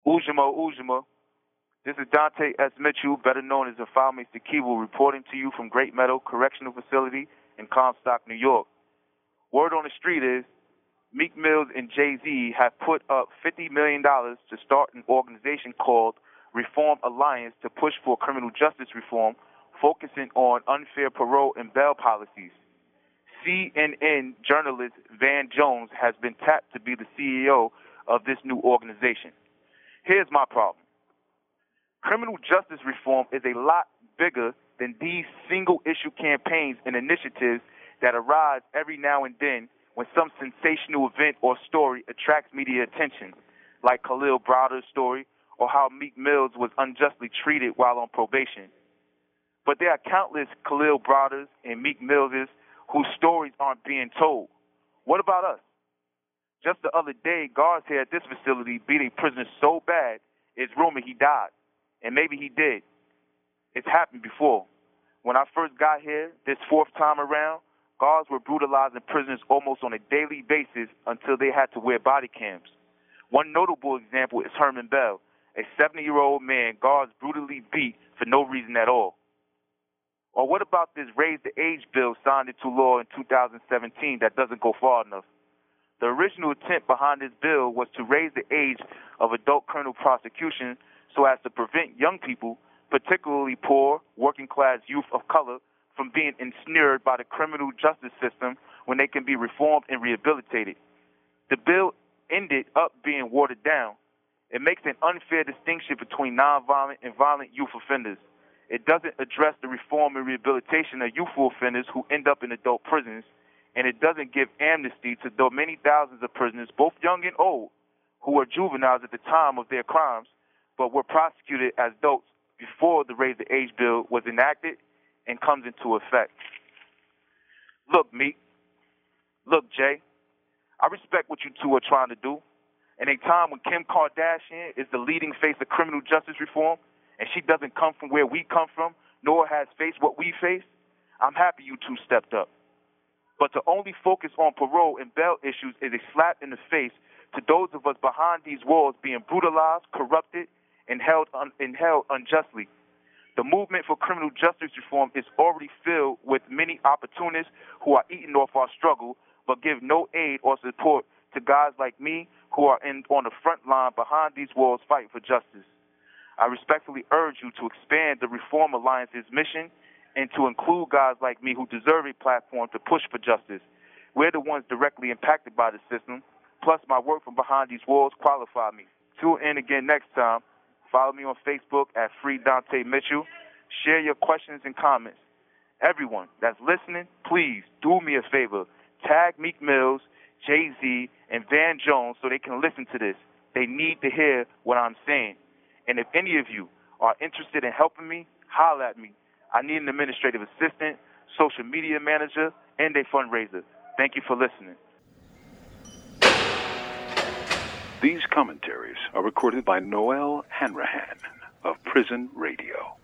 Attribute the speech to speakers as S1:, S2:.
S1: Ujima Ujima. This is Dante S. Mitchell, better known as Afame Sekibu, reporting to you from Great Meadow Correctional Facility in Comstock, New York. Word on the street is Meek Mills and Jay-Z have put up $50 million to start an organization called Reform Alliance to push for criminal justice reform, focusing on unfair parole and bail policies. CNN journalist Van Jones has been tapped to be the CEO of this new organization. Here's my problem. Criminal justice reform is a lot bigger than these single-issue campaigns and initiatives that arise every now and then when some sensational event or story attracts media attention, like Khalil Browder's story or how Meek Mills was unjustly treated while on probation. But there are countless Khalil Browders and Meek Millses whose stories aren't being told. What about us? Just the other day, guards here at this facility beat a prisoner so bad, it's rumored he died. And maybe he did. It's happened before. When I first got here, this fourth time around, guards were brutalizing prisoners almost on a daily basis until they had to wear body cams. One notable example is Herman Bell, a 70-year-old man guards brutally beat for no reason at all. Or what about this raise the age bill signed into law in 2017 that doesn't go far enough? The original intent behind this bill was to raise the age of adult criminal prosecution so as to prevent young people, particularly poor, working-class youth of color, from being ensnared by the criminal justice system when they can be reformed and rehabilitated. The bill ended up being watered down. It makes an unfair distinction between nonviolent and violent youth offenders. It doesn't address the reform and rehabilitation of youthful offenders who end up in adult prisons, and it doesn't give amnesty to the many thousands of prisoners, both young and old, who were juveniles at the time of their crimes, but were prosecuted as adults before the Raise the Age bill was enacted and comes into effect. Look, Meek. Look, Jay. I respect what you two are trying to do. In a time when Kim Kardashian is the leading face of criminal justice reform, and she doesn't come from where we come from, nor has faced what we face, I'm happy you two stepped up. But to only focus on parole and bail issues is a slap in the face to those of us behind these walls being brutalized, corrupted, and held unjustly. The movement for criminal justice reform is already filled with many opportunists who are eating off our struggle but give no aid or support to guys like me who are on the front line behind these walls fighting for justice. I respectfully urge you to expand the Reform Alliance's mission and to include guys like me who deserve a platform to push for justice. We're the ones directly impacted by the system, plus my work from behind these walls qualify me. Tune in again next time. Follow me on Facebook at Free Dante Mitchell. Share your questions and comments. Everyone that's listening, please do me a favor. Tag Meek Mills, Jay-Z, and Van Jones so they can listen to this. They need to hear what I'm saying. And if any of you are interested in helping me, holler at me. I need an administrative assistant, social media manager, and a fundraiser. Thank you for listening.
S2: These commentaries are recorded by Noel Hanrahan of Prison Radio.